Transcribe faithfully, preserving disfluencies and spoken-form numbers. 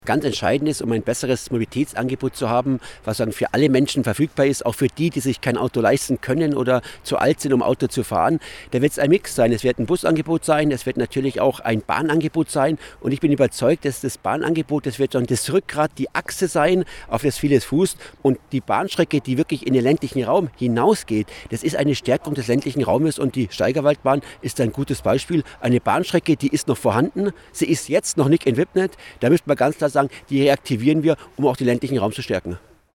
Ganz entscheidend ist, um ein besseres Mobilitätsangebot zu haben, was sagen, für alle Menschen verfügbar ist, auch für die, die sich kein Auto leisten können oder zu alt sind, um Auto zu fahren. Da wird es ein Mix sein. Es wird ein Busangebot sein, es wird natürlich auch ein Bahnangebot sein. Und ich bin überzeugt, dass das Bahnangebot, das wird dann das Rückgrat, die Achse sein, auf das vieles fußt. Und die Bahnstrecke, die wirklich in den ländlichen Raum hinausgeht, das ist eine Stärkung des ländlichen Raumes. Und die Steigerwaldbahn ist ein gutes Beispiel. Eine Bahnstrecke, die ist noch vorhanden. Sie ist jetzt noch nicht entwickelt. Da müsste man ganz klar sagen, die reaktivieren wir, um auch den ländlichen Raum zu stärken.